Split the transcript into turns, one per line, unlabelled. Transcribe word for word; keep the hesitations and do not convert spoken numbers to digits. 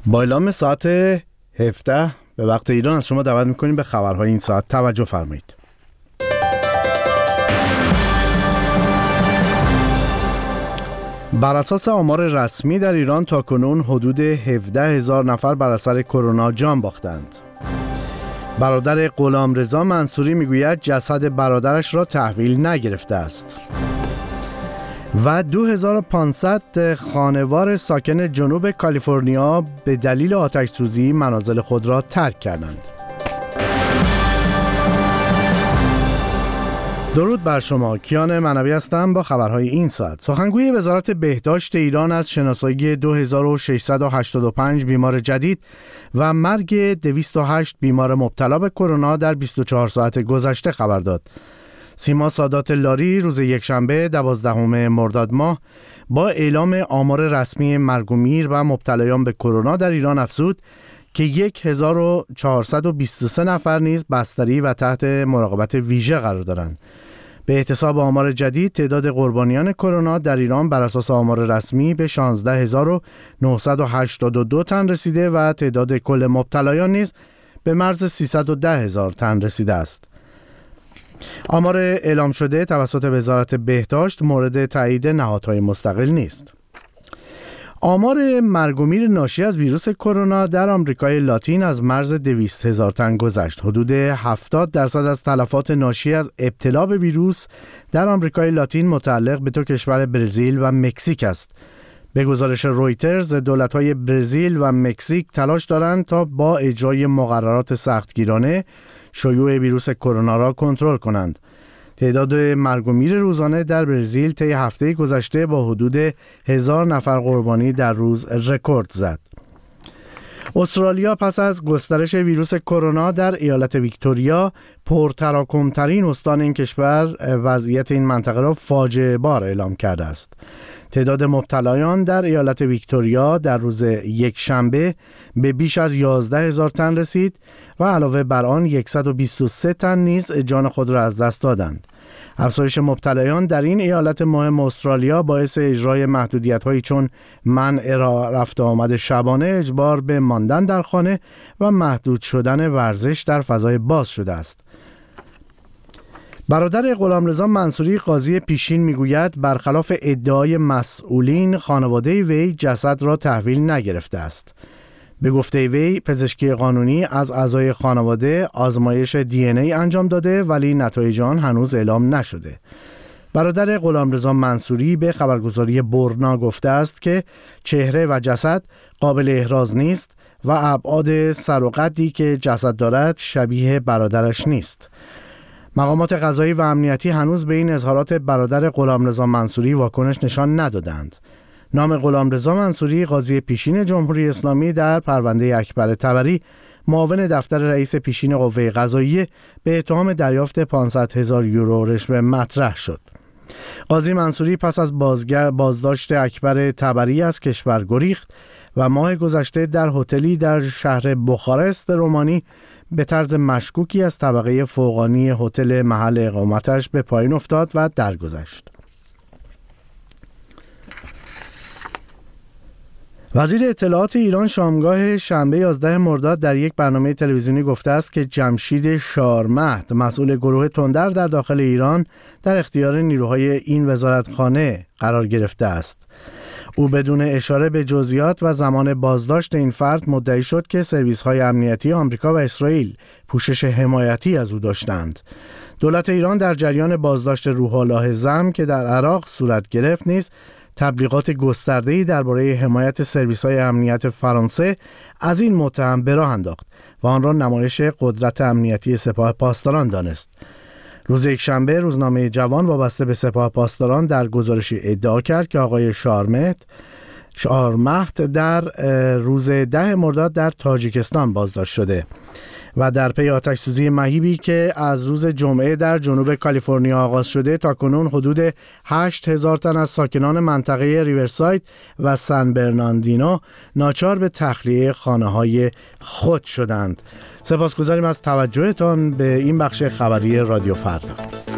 با اعلام ساعت هفده به وقت ایران از شما دعوت میکنیم به خبرهای این ساعت توجه فرمایید. بر اساس آمار رسمی در ایران تاکنون حدود هفده هزار نفر بر اثر کرونا جان باختند. برادر غلامرضا منصوری میگوید جسد برادرش را تحویل نگرفته است. و دو هزار و پانصد خانوار ساکن جنوب کالیفرنیا به دلیل آتش سوزی منازل خود را ترک کردند. درود بر شما، کیان منوی هستم با خبرهای این ساعت. سخنگوی وزارت بهداشت ایران از شناسایی دو هزار و ششصد و هشتاد و پنج بیمار جدید و مرگ دویست و هشت بیمار مبتلا به کرونا در بیست و چهار ساعت گذشته خبر داد. سیما سادات لاری روز یکشنبه دوازدهم مرداد ماه با اعلام آمار رسمی مرگ و میر و مبتلایان به کرونا در ایران افزود که هزار و چهارصد و بیست و سه نفر نیز بستری و تحت مراقبت ویژه قرار دارند. به احتساب آمار جدید تعداد قربانیان کرونا در ایران بر اساس آمار رسمی به شانزده هزار و نهصد و هشتاد و دو تن رسیده و تعداد کل مبتلایان نیز به مرز سیصد و ده هزار تن رسیده است. آمار اعلام شده توسط وزارت بهداشت مورد تایید نهادهای مستقل نیست. آمار مرگ و میر ناشی از ویروس کرونا در آمریکای لاتین از مرز دویست هزار تن گذشت. حدود هفتاد درصد از تلفات ناشی از ابتلا به ویروس در آمریکای لاتین متعلق به دو کشور برزیل و مکزیک است. به گزارش رویترز، دولت‌های برزیل و مکزیک تلاش دارند تا با اجرای مقررات سختگیرانه شیوع ویروس کرونا را کنترل کنند. تعداد مرگ و میر روزانه در برزیل طی هفته گذشته با حدود هزار نفر قربانی در روز رکورد زد. استرالیا پس از گسترش ویروس کرونا در ایالت ویکتوریا، پرتراکم‌ترین استان این کشور، وضعیت این منطقه را فاجعه بار اعلام کرده است. تعداد مبتلایان در ایالت ویکتوریا در روز یک شنبه به بیش از یازده هزار تن رسید و علاوه بر آن صد و بیست و سه تن نیز جان خود را از دست دادند. افزایش مبتلایان در این ایالت مهم استرالیا باعث اجرای محدودیت‌هایی چون منع رفت و آمد شبانه، اجبار به ماندن در خانه و محدود شدن ورزش در فضای باز شده است. برادر غلامرضا منصوری قاضی پیشین میگوید برخلاف ادعای مسئولین خانواده وی جسد را تحویل نگرفته است. به گفته وی پزشکی قانونی از اعضای خانواده آزمایش دی ان ای انجام داده ولی نتایج آن هنوز اعلام نشده. برادر غلامرضا منصوری به خبرگزاری برنا گفته است که چهره و جسد قابل احراز نیست و ابعاد سر و قدی که جسد دارد شبیه برادرش نیست. مقامات قضایی و امنیتی هنوز به این اظهارات برادر غلامرضا منصوری واکنش نشان ندادند. نام غلامرضا منصوری قاضی پیشین جمهوری اسلامی در پرونده اکبر طبری، معاون دفتر رئیس پیشین قوه قضاییه، به اتهام دریافت پانصد هزار یورو رشوه مطرح شد. قاضی منصوری پس از بازداشت اکبر طبری از کشور گریخت و ماه گذشته در هتلی در شهر بخارست رومانی به طرز مشکوکی از طبقه فوقانی هتل محل اقامتش به پایین افتاد و درگذشت. وزیر اطلاعات ایران شامگاه شنبه یازده مرداد در یک برنامه تلویزیونی گفته است که جمشید شارمهد، مسئول گروه تندر در داخل ایران، در اختیار نیروهای این وزارتخانه قرار گرفته است. او بدون اشاره به جزئیات و زمان بازداشت این فرد مدعی شد که سرویس‌های امنیتی آمریکا و اسرائیل پوشش حمایتی از او داشتند. دولت ایران در جریان بازداشت روح الله زم که در عراق صورت گرفت نیز تبلیغات گسترده‌ای درباره حمایت سرویس‌های امنیت فرانسه از این متهم به راه انداخت و آن را نمایش قدرت امنیتی سپاه پاسداران دانست. روز یکشنبه روزنامه جوان وابسته به سپاه پاسداران در گزارشی ادعا کرد که آقای شارمهد شارمهد در روز ده مرداد در تاجیکستان بازداشت شده و در پی آتش سوزی مهیبی که از روز جمعه در جنوب کالیفرنیا آغاز شده تا کنون حدود هشت هزار تن از ساکنان منطقه ریورساید و سن برناردینو ناچار به تخلیه خانه‌های خود شدند. سپاسگزاریم از توجهتان به این بخش خبری رادیو فردا.